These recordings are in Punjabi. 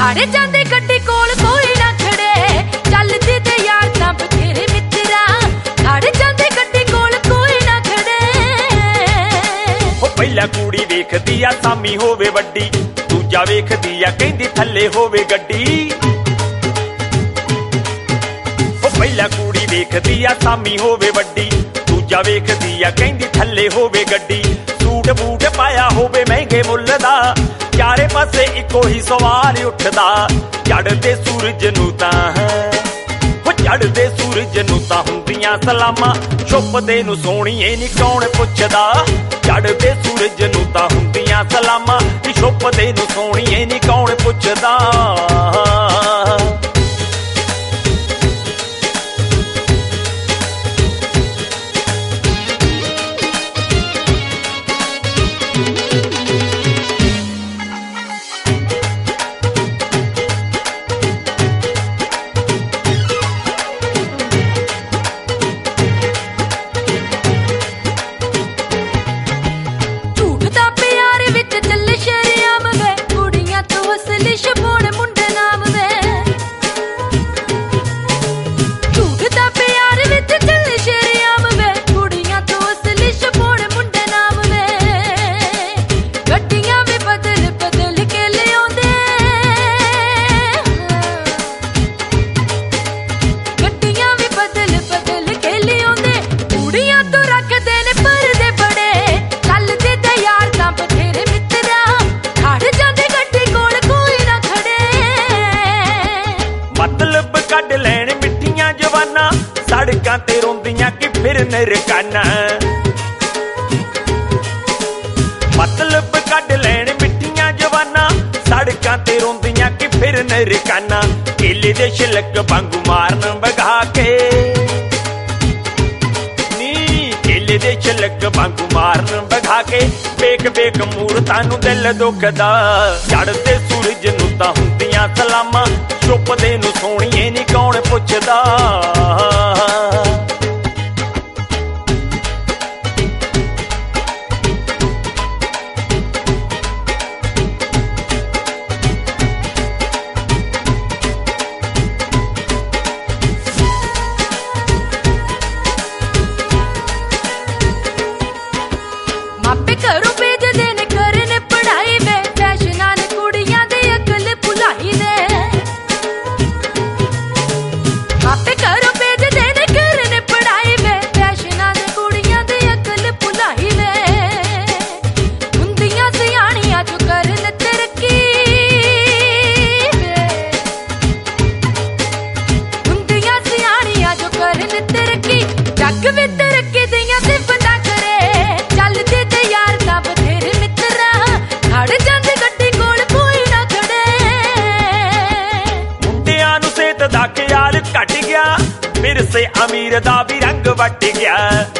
ਖੜ ਜਾਂਦੇ ਗੱਡੀ ਕੋਲ ਕੋਈ ਨਾ ਖੜੇ, ਚੱਲਦੀ ਤੇ ਯਾਰ ਤਾਂ ਬਥੇਰੇ ਮਿੱਤਰਾ, ਖੜ ਜਾਂਦੇ ਗੱਡੀ ਕੋਲ ਕੋਈ ਨਾ ਖੜੇ। ਉਹ ਪਹਿਲਾਂ ਕੁੜੀ ਵੇਖਦੀ ਆ ਸਾਮੀ ਹੋਵੇ ਵੱਡੀ, ਦੂਜਾ ਵੇਖਦੀ ਆ ਕਹਿੰਦੀ ਥੱਲੇ ਹੋਵੇ ਗੱਡੀ। ਉਹ ਪਹਿਲਾਂ ਕੁੜੀ ਵੇਖਦੀ ਆ ਸਾਮੀ ਹੋਵੇ ਵੱਡੀ, ਦੂਜਾ ਵੇਖਦੀ ਆ ਕਹਿੰਦੀ ਥੱਲੇ ਹੋਵੇ ਗੱਡੀ। ਸੂਟ ਬੂਟ ਪਾਇਆ ਹੋਵੇ ਮਹਿੰਗੇ ਮੁੱਲ ਦਾ, ਚਾਰੇ ਪਾਸੇ ਇੱਕੋ ਹੀ ਸਵਾਲ ਉੱਠਦਾ। ਚੜ੍ਹਦੇ ਸੂਰਜ ਨੂੰ ਤਾਂ ਚੜ੍ਹਦੇ ਸੂਰਜ ਨੂੰ ਤਾਂ ਹੁੰਦੀਆਂ ਸਲਾਮਾਂ, ਛੁਪਦੇ ਨੂੰ ਸੋਹਣੀਏ ਨੀ ਕੌਣ ਪੁੱਛਦਾ। ਚੜ੍ਹਦੇ ਸੂਰਜ ਨੂੰ ਤਾਂ ਹੁੰਦੀਆਂ ਸਲਾਮਾਂ, ਛੁਪਦੇ ਨੂੰ ਸੋਹਣੀਏ ਨੀ ਕੌਣ ਪੁੱਛਦਾ। ਕੱਢ ਲੈਣ ਮਿੱਠੀਆਂ ਜਵਾਨਾਂ, ਸੜਕਾਂ ਤੇ ਰੋਂਦੀਆਂ ਕਿ ਫਿਰਨ ਰਕਾਨਾ। ਮਤਲਬ ਕੱਢ ਲੈਣ ਮਿੱਠੀਆਂ ਜਵਾਨਾਂ, ਸੜਕਾਂ ਤੇ ਰੋਂਦੀਆਂ ਕਿ ਫਿਰਨ ਰਕਾਨਾ। ਕੇਲੇ ਦੇ ਛਿਲਕ ਵਾਂਗੂ ਮਾਰਨ ਵਗਾ ਕੇ ਨੀ, ਕੇਲੇ ਦੇ ਛਿਲਕ ਵਾਂਗੂ ਮਾਰਨ ਵਗਾ ਕੇ। ਵੇਖ ਵੇਖ ਮੂਰਤਾਂ ਨੂੰ ਦਿਲ ਦੁਖਦਾ। ਚੜ੍ਹਦੇ ਸੂਰਜ ਨੂੰ ਤਾਂ ਹੁੰਦੀਆਂ ਸਲਾਮਾਂ, ਛੁਪਦੇ ਨੂੰ ਸੋਹਣੀਏ ਨੀ ਕੌਣ ਪੁੱਛਦਾ। ਮਾਪੇ ਘਰੋਂ ਭੇਜਦੇ ਨੇ ਕਰਨ ਪੜ੍ਹਾਈ ਵੇ, ਫੈਸ਼ਨਾਂ ਨੇ ਕੁੜੀਆਂ ਦੇ ਅਕਲ ਭੁਲਾਈ ਨੇ। ਮਾਪੇ ਘਰੋਂ ਭੇਜਦੇ ਨੇ ਕਰਨ ਪੜ੍ਹਾਈ ਵੇ, ਫੈਸ਼ਨਾਂ ਨੇ ਕੁੜੀਆਂ ਦੇ ਅਕਲ ਭੁਲਾਈ ਵੇ। ਹੁੰਦੀਆਂ ਸਿਆਣੀਆਂ ਜੋ ਕਰਨ ਤਰੱਕੀ ਵੇ, ਹੁੰਦੀਆਂ ਸਿਆਣੀਆਂ ਜੋ ਕਰਨ ਤਰੱਕੀ। ਜੱਗ ਵੀ ਤਰੱਕੀ ਦੀਆਂ ਸਿਫਤਾਂ ਕਰੇ, ਚੱਲਦੇ ਤੇ ਯਾਰ ਤਾਂ ਬਥੇਰੇ ਮਿੱਤਰਾ, ਖੜ ਜਾਂਦੇ ਗੱਡੀ ਕੋਲ ਕੋਈ ਨਾ ਖੜੇ। ਮੁੰਡਿਆਂ ਨੂੰ ਸਿਹਤ ਦਾ ਖਿਆਲ ਘਟ ਗਿਆ, ਵਿਰਸੇ ਅਮੀਰ ਦਾ ਵੀ ਰੰਗ ਵੱਟ ਗਿਆ।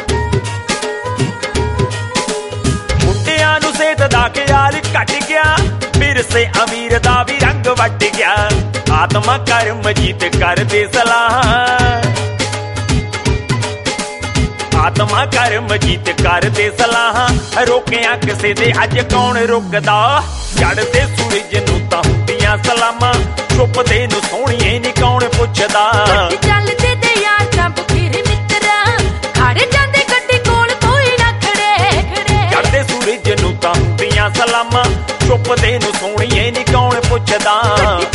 ਮੁੰਡਿਆਂ ਨੂੰ ਸਿਹਤ ਦਾ ਖਿਆਲ ਘਟ ਗਿਆ, ਵਿਰਸੇ ਅਮੀਰ ਦਾ ਵੀ ਰੰਗ ਵੱਟ ਗਿਆ। ਆਤਮਾ ਕਰਮ ਜੀਤ ਕਰਦੇ ਸਲਾਹ, ਆਤਮਾ ਕਰਮ ਜੀਤ ਕਰਦੇ ਸਲਾਹਾਂ। ਰੋਕਿਆ ਕਿਸੇ ਦੇ ਅੱਜ ਕੌਣ ਰੁਕਦਾ। ਚੜ੍ਹਦੇ ਸੂਰਜ ਨੂੰ ਤਾਂ ਹੁੰਦੀਆਂ ਸਲਾਮਾਂ, ਛੁਪਦੇ ਨੂੰ ਸੋਹਣੀਏ ਨੀ ਕੌਣ ਪੁੱਛਦਾ। ਚੱਲਦੇ ਤੇ ਯਾਰ ਤਾਂ ਬਥੇਰੇ ਮਿੱਤਰਾ, ਖੜ ਜਾਂਦੇ ਗੱਡੀ ਕੋਲ ਕੋਈ ਨਾ ਖੜੇ। ਚੜ੍ਹਦੇ ਸੂਰਜ ਨੂੰ ਤਾਂ ਹੁੰਦੀਆਂ ਸਲਾਮਾਂ, ਛੁਪਦੇ ਨੂੰ ਸੋਹਣੀਏ ਨੀ ਕੌਣ ਪੁੱਛਦਾ।